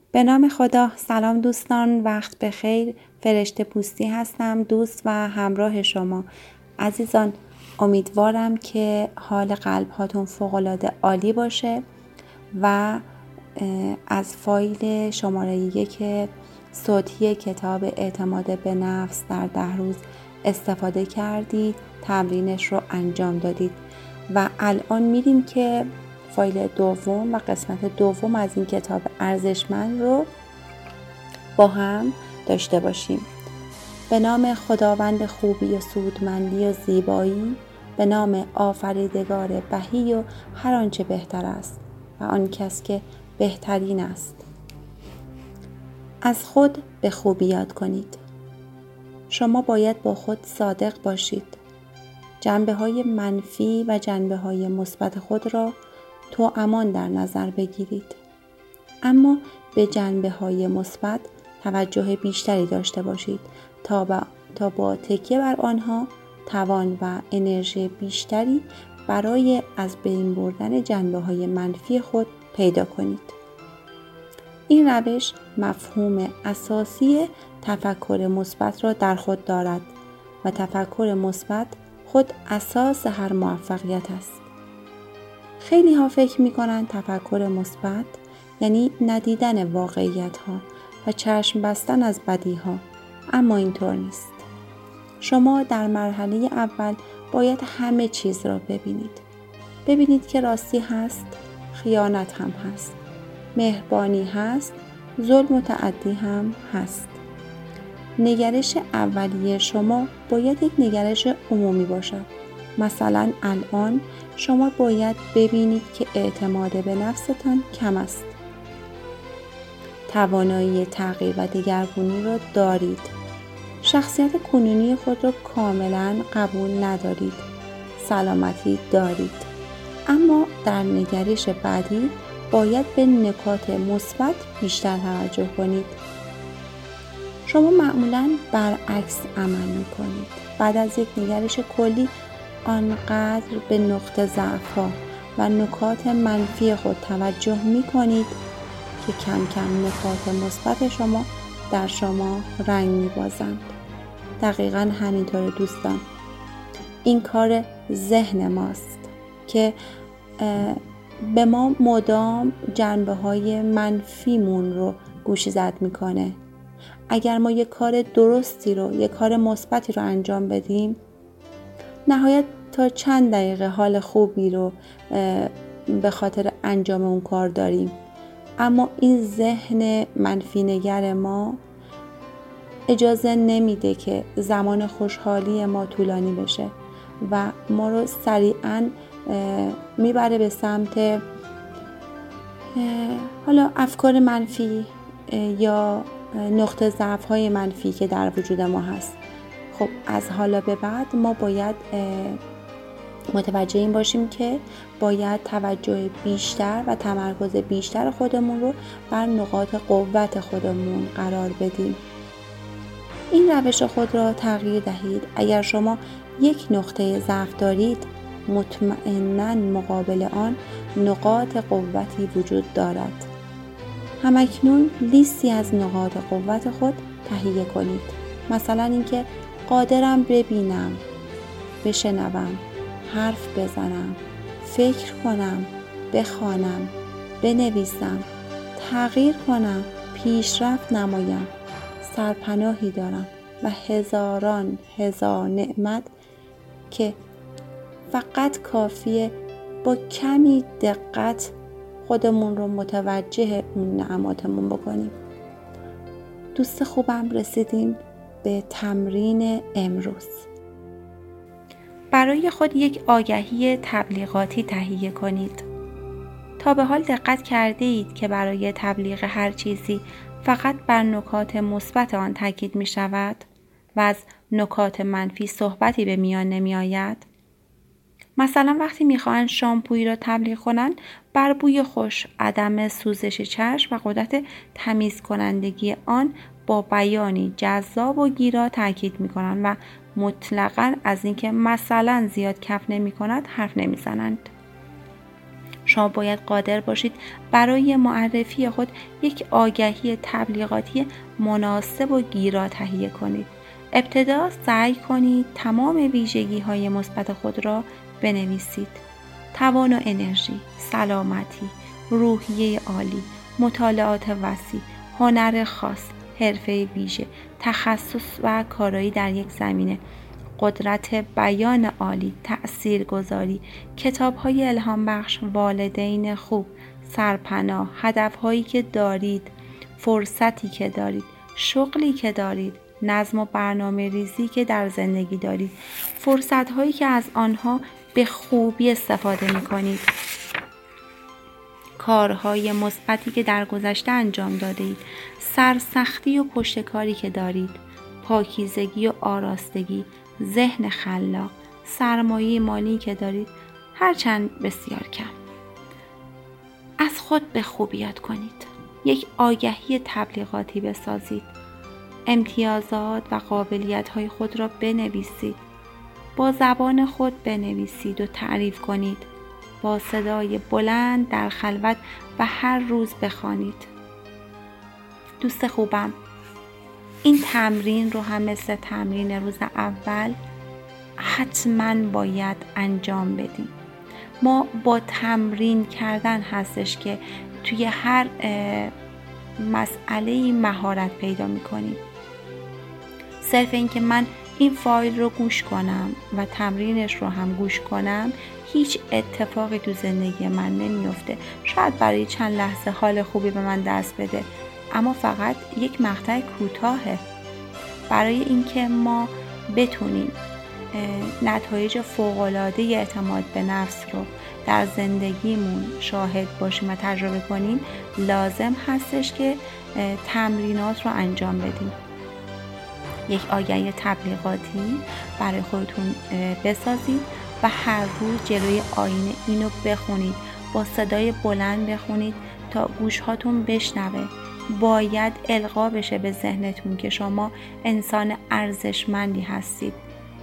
به نام خدا. سلام دوستان، وقت بخیر. فرشته پوستی هستم، دوست و همراه شما عزیزان. امیدوارم که حال قلب هاتون فوق‌العاده عالی باشه و از فایل شماره 1 صوتی کتاب اعتماد به نفس در 10 روز استفاده کردید، تمرینش رو انجام دادید و الان میریم که فایل دوم و قسمت دوم از این کتاب ارزشمند رو با هم داشته باشیم. به نام خداوند خوبی و سودمندی و زیبایی، به نام آفریدگار بهی و هر آنچه بهتر است و آن کس که بهترین است. از خود به خوبی یاد کنید. شما باید با خود صادق باشید. جنبه‌های منفی و جنبه‌های مثبت خود را توامان در نظر بگیرید. اما به جنبه‌های مثبت توجه بیشتری داشته باشید تا با تکیه بر آنها توان و انرژی بیشتری برای از بین بردن جنبه‌های منفی خود پیدا کنید. این روش مفهوم اساسی تفکر مثبت را در خود دارد و تفکر مثبت خود اساس هر موفقیت است. خیلی ها فکر می کنند تفکر مثبت یعنی ندیدن واقعیت ها و چشم بستن از بدی ها، اما اینطور نیست. شما در مرحله اول باید همه چیز را ببینید که راستی هست، خیانت هم هست، مهربانی هست، ظلم و تعدی هم هست. نگرش اولیه شما باید یک نگرش عمومی باشد. مثلا الان شما باید ببینید که اعتماد به نفستان کم است. توانایی تغییر و دگرگونی را دارید. شخصیت کنونی خود را کاملا قبول ندارید. سلامتی دارید. اما در نگرش بعدی باید به نکات مثبت بیشتر توجه کنید. شما معمولاً برعکس عمل می‌کنید. بعد از یک نگرش کلی آنقدر به نقطه ضعف‌ها و نکات منفی خود توجه می‌کنید که کم کم نکات مثبت شما در شما رنگ می‌بازند. دقیقاً همینطور دوستان. این کار ذهن ماست که به ما مدام جنبه‌های منفیمون رو گوشی زد می‌کنه. اگر ما یک کار درستی رو، یک کار مثبتی رو انجام بدیم، نهایت تا چند دقیقه حال خوبی رو به خاطر انجام اون کار داریم. اما این ذهن منفی نگر ما اجازه نمیده که زمان خوشحالی ما طولانی بشه و ما رو سریعاً میبره به سمت حالا افکار منفی یا نقطه ضعف‌های منفی که در وجود ما هست. خب از حالا به بعد ما باید متوجه این باشیم که باید توجه بیشتر و تمرکز بیشتر خودمون رو بر نقاط قوت خودمون قرار بدیم. این روش خود را تغییر دهید. اگر شما یک نقطه ضعف دارید، مطمئناً مقابل آن نقاط قوتی وجود دارد. همکنون لیستی از نقاط قوت خود تهیه کنید. مثلا اینکه قادرم ببینم، بشنوم، حرف بزنم، فکر کنم، بخوانم، بنویسم، تغییر کنم، پیشرفت نمایم، سرپناهی دارم و هزاران هزار نعمت که فقط کافیه با کمی دقت خودمون رو متوجه اون نعماتمون بکنیم. دوست خوبم، رسیدیم به تمرین امروز. برای خود یک آگهی تبلیغاتی تهیه کنید. تا به حال دقت کرده اید که برای تبلیغ هر چیزی فقط بر نکات مثبت آن تاکید می شود و از نکات منفی صحبتی به میان نمی آید؟ مثلا وقتی میخواهند شامپویی را تبلیغ کنند، بر بوی خوش، عدم سوزش چشم و قدرت تمیز کنندگی آن با بیانی جذاب و گیرا تاکید میکنند و مطلقاً از اینکه مثلا زیاد کف نمیکند حرف نمیزنند. شما باید قادر باشید برای معرفی خود یک آگهی تبلیغاتی مناسب و گیرا تهیه کنید. ابتدا سعی کنید تمام ویژگی‌های مثبت خود را بنویسید. توان و انرژی، سلامتی، روحیه عالی، مطالعات وسیع، هنر خاص، حرفه ویژه، تخصص و کارایی در یک زمینه، قدرت بیان عالی، تأثیرگذاری، کتاب‌های الهام بخش، والدین خوب، سرپناه، هدف‌هایی که دارید، فرصتی که دارید، شغلی که دارید، نظم و برنامه ریزی که در زندگی دارید، فرصت‌هایی که از آنها به خوبی استفاده می‌کنید، کارهای مثبتی که در گذشته انجام دادید، سرسختی و پشتکاری که دارید، پاکیزگی و آراستگی، ذهن خلاق، سرمایه مالی که دارید، هرچند بسیار کم. از خود به خوبی یاد کنید. یک آگهی تبلیغاتی بسازید. امتیازات و قابلیت‌های خود را بنویسید. با زبان خود بنویسید و تعریف کنید. با صدای بلند در خلوت و هر روز بخوانید. دوست خوبم، این تمرین رو هم مثل تمرین روز اول حتما باید انجام بدیم. ما با تمرین کردن هستش که توی هر مسئله مهارت پیدا میکنیم. صرف این که من این فایل رو گوش کنم و تمرینش رو هم گوش کنم هیچ اتفاقی تو زندگی من نمیفته. شاید برای چند لحظه حال خوبی به من دست بده، اما فقط یک مقطع کوتاهه. برای اینکه ما بتونیم نتایج فوق‌العاده اعتماد به نفس رو در زندگیمون شاهد باشیم و تجربه کنیم، لازم هستش که تمرینات رو انجام بدیم. یک آگهی تبلیغاتی برای خودتون بسازید و هر روز جلوی آینه اینو بخونید، با صدای بلند بخونید تا گوشهاتون بشنوه. باید القا بشه به ذهنتون که شما انسان ارزشمندی هستید.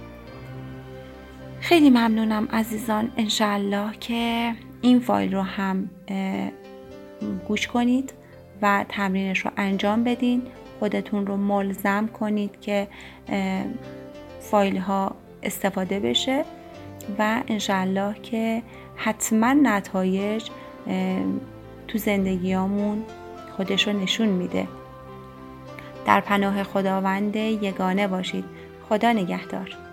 خیلی ممنونم عزیزان. انشالله که این فایل رو هم گوش کنید و تمرینش رو انجام بدین. خودتون رو ملزم کنید که فایل ها استفاده بشه و انشالله که حتما نتایج تو زندگیامون خودش رو نشون میده. در پناه خداوند یگانه باشید. خدا نگهدار.